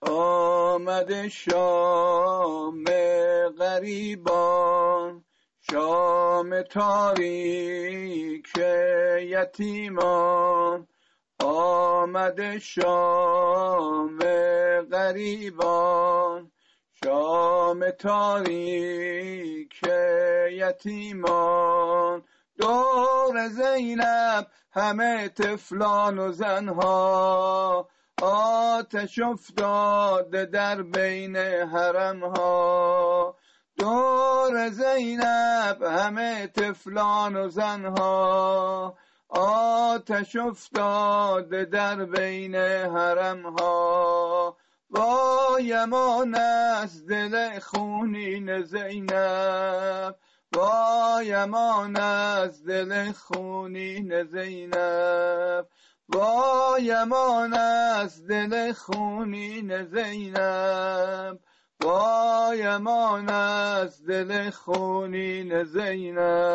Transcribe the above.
آمد شام غریبان، شام تاریک یتیمان. آمد شام غریبان، شام تاریک یتیمان. دور زینب همه طفلان و زنها، آتش افتاده در بین حرمها. دور زینب همه طفلان و زنها، آتش افتاده در بین حرمها. وای امان از دل خونین زینب، وای امان از دل خونین زینب، وای امان از دل خونین زینب، وای امان از دل خونین زینب.